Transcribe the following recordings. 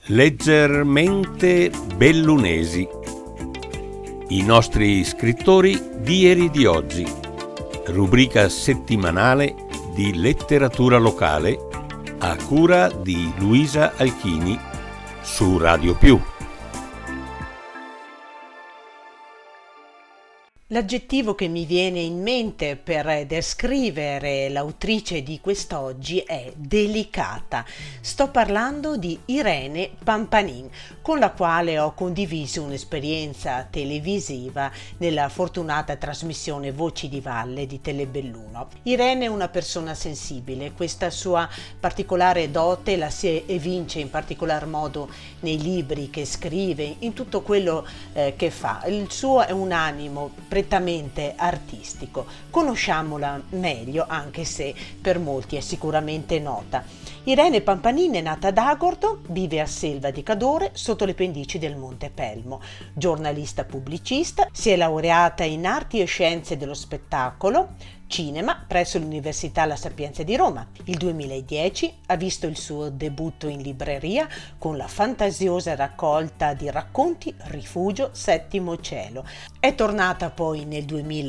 Leggermente bellunesi. I nostri scrittori di ieri e di oggi. Rubrica settimanale di letteratura locale a cura di Luisa Alchini su Radio Più. L'aggettivo che mi viene in mente per descrivere l'autrice di quest'oggi è delicata. Sto parlando di Irene Pampanin, con la quale ho condiviso un'esperienza televisiva nella fortunata trasmissione Voci di Valle di Telebelluno. Irene è una persona sensibile, questa sua particolare dote la si evince in particolar modo nei libri che scrive, in tutto quello che fa. Il suo è un animo prettamente artistico. Conosciamola meglio, anche se per molti è sicuramente nota. Irene Pampanin è nata ad Agordo, vive a Selva di Cadore, sotto le pendici del Monte Pelmo. Giornalista pubblicista, si è laureata in Arti e Scienze dello Spettacolo, cinema presso l'Università La Sapienza di Roma. Il 2010 ha visto il suo debutto in libreria con la fantasiosa raccolta di racconti Rifugio Settimo Cielo. È tornata poi nel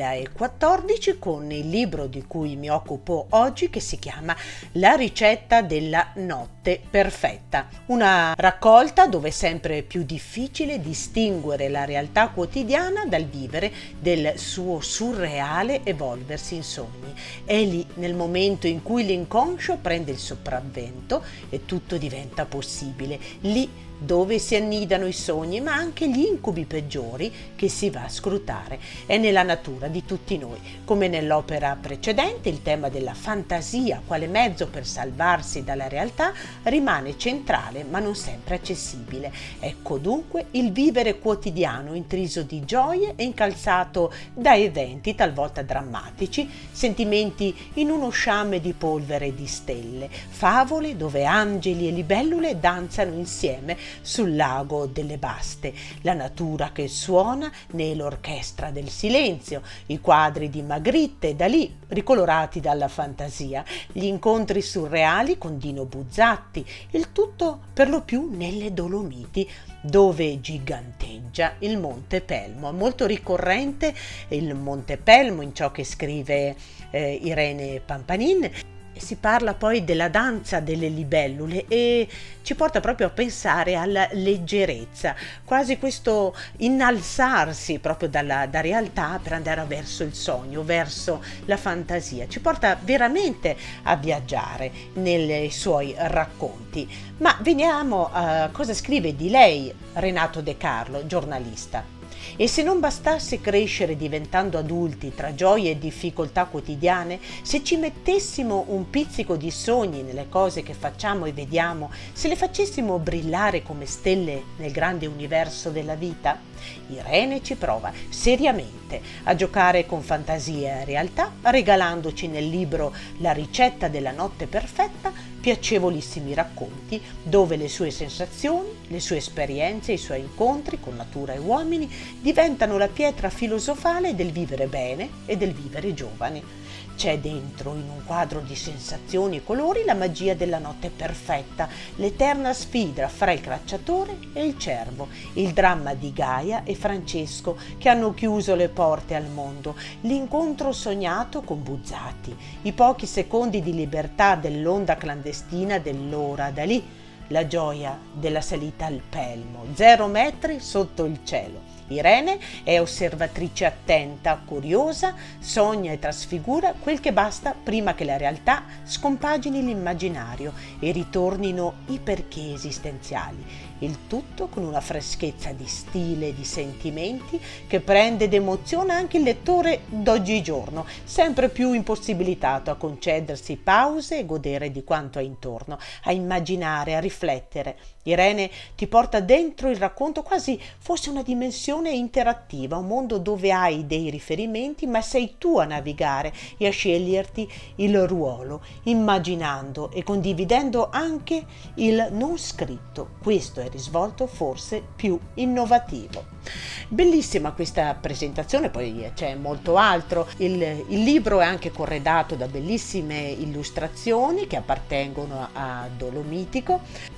2014 con il libro di cui mi occupo oggi, che si chiama La ricetta della notte perfetta, una raccolta dove è sempre più difficile distinguere la realtà quotidiana dal vivere del suo surreale evolversi in sogni. È lì, nel momento in cui l'inconscio prende il sopravvento e tutto diventa possibile, lì dove si annidano i sogni, ma anche gli incubi peggiori che si va a scrutare. È nella natura di tutti noi. Come nell'opera precedente, il tema della fantasia quale mezzo per salvarsi dalla realtà rimane centrale, ma non sempre accessibile. Ecco dunque il vivere quotidiano intriso di gioie e incalzato da eventi talvolta drammatici, sentimenti in uno sciame di polvere e di stelle, favole dove angeli e libellule danzano insieme sul lago delle Baste, la natura che suona nell'orchestra del silenzio, i quadri di Magritte e Dalì ricolorati dalla fantasia, gli incontri surreali con Dino Buzzati, il tutto per lo più nelle Dolomiti, dove giganteggia il Monte Pelmo. Molto ricorrente il Monte Pelmo in ciò che scrive Irene Pampanin. Si parla poi della danza delle libellule e ci porta proprio a pensare alla leggerezza, quasi questo innalzarsi proprio da realtà per andare verso il sogno, verso la fantasia. Ci porta veramente a viaggiare nei suoi racconti. Ma veniamo a cosa scrive di lei Renato De Carlo, giornalista. E se non bastasse crescere diventando adulti tra gioie e difficoltà quotidiane, se ci mettessimo un pizzico di sogni nelle cose che facciamo e vediamo, se le facessimo brillare come stelle nel grande universo della vita, Irene ci prova seriamente a giocare con fantasia e realtà, regalandoci nel libro La ricetta della notte perfetta piacevolissimi racconti dove le sue sensazioni, le sue esperienze, i suoi incontri con natura e uomini diventano la pietra filosofale del vivere bene e del vivere giovani. C'è dentro, in un quadro di sensazioni e colori, la magia della notte perfetta, l'eterna sfida fra il cacciatore e il cervo, il dramma di Gaia e Francesco che hanno chiuso le porte al mondo, l'incontro sognato con Buzzati, i pochi secondi di libertà dell'onda clandestina dell'ora da lì, la gioia della salita al Pelmo, 0 metri sotto il cielo. Irene è osservatrice attenta, curiosa, sogna e trasfigura quel che basta prima che la realtà scompagini l'immaginario e ritornino i perché esistenziali. Il tutto con una freschezza di stile e di sentimenti che prende ed emoziona anche il lettore d'oggigiorno, sempre più impossibilitato a concedersi pause e godere di quanto ha intorno, a immaginare, a riflettere. Irene ti porta dentro il racconto quasi fosse una dimensione interattiva, un mondo dove hai dei riferimenti ma sei tu a navigare e a sceglierti il ruolo, immaginando e condividendo anche il non scritto. Questo è il risvolto forse più innovativo. Bellissima questa presentazione, poi c'è molto altro. Il libro è anche corredato da bellissime illustrazioni che appartengono a Dolomitico.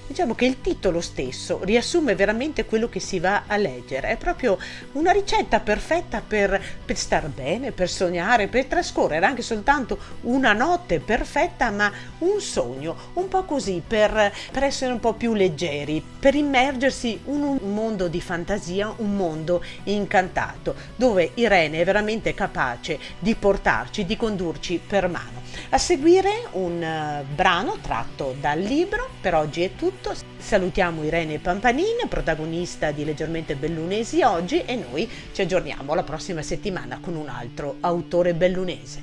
Diciamo che il titolo stesso riassume veramente quello che si va a leggere, è proprio una ricetta perfetta per star bene, per sognare, per trascorrere anche soltanto una notte perfetta, ma un sogno, un po' così, per essere un po' più leggeri, per immergersi in un mondo di fantasia, un mondo incantato, dove Irene è veramente capace di portarci, di condurci per mano. A seguire un brano tratto dal libro. Per oggi è tutto. Salutiamo Irene Pampanin, protagonista di Leggermente Bellunesi oggi, e noi ci aggiorniamo la prossima settimana con un altro autore bellunese.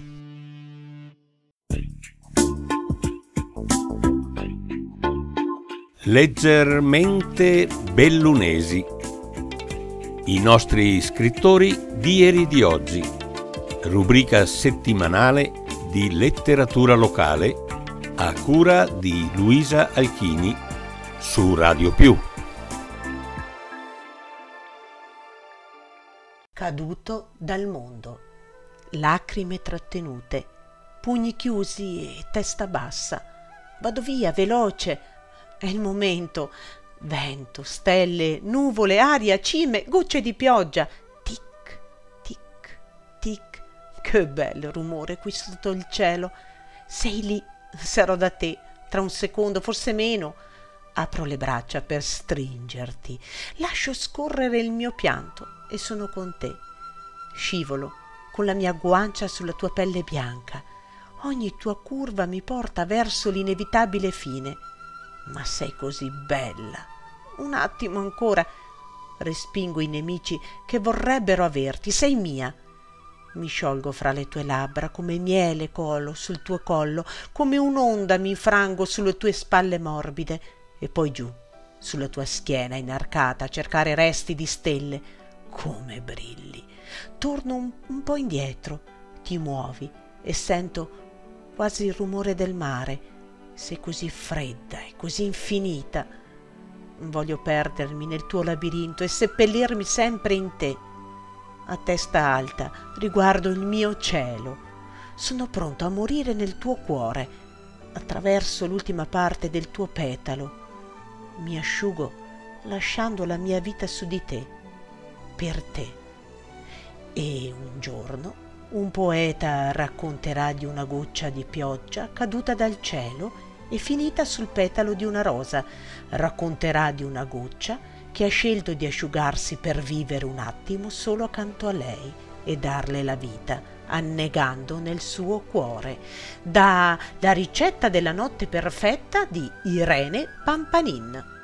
Leggermente Bellunesi. I nostri scrittori di ieri e di oggi. Rubrica settimanale di letteratura locale a cura di Luisa Alchini su Radio Più. Caduto dal mondo. Lacrime trattenute, pugni chiusi e testa bassa. Vado via, veloce. È il momento. Vento, stelle, nuvole, aria, cime, gocce di pioggia. Tic, tic, tic. Che bel rumore qui sotto il cielo. Sei lì, sarò da te tra un secondo, forse meno. Apro le braccia per stringerti, lascio scorrere il mio pianto e sono con te. Scivolo con la mia guancia sulla tua pelle bianca. Ogni tua curva mi porta verso l'inevitabile fine. Ma sei così bella. Un attimo ancora. Respingo i nemici che vorrebbero averti. Sei mia. Mi sciolgo fra le tue labbra come miele colo sul tuo collo, come un'onda mi infrango sulle tue spalle morbide e poi giù sulla tua schiena inarcata a cercare resti di stelle. Come brilli! Torno un po' indietro, ti muovi e sento quasi il rumore del mare. Sei così fredda e così infinita. Voglio perdermi nel tuo labirinto e seppellirmi sempre in te. A testa alta riguardo il mio cielo. Sono pronto a morire nel tuo cuore. Attraverso l'ultima parte del tuo petalo. Mi asciugo lasciando la mia vita su di te, per te. E un giorno un poeta racconterà di una goccia di pioggia caduta dal cielo e finita sul petalo di una rosa. Racconterà di una goccia che ha scelto di asciugarsi per vivere un attimo solo accanto a lei e darle la vita, annegando nel suo cuore. Da La ricetta della notte perfetta di Irene Pampanin.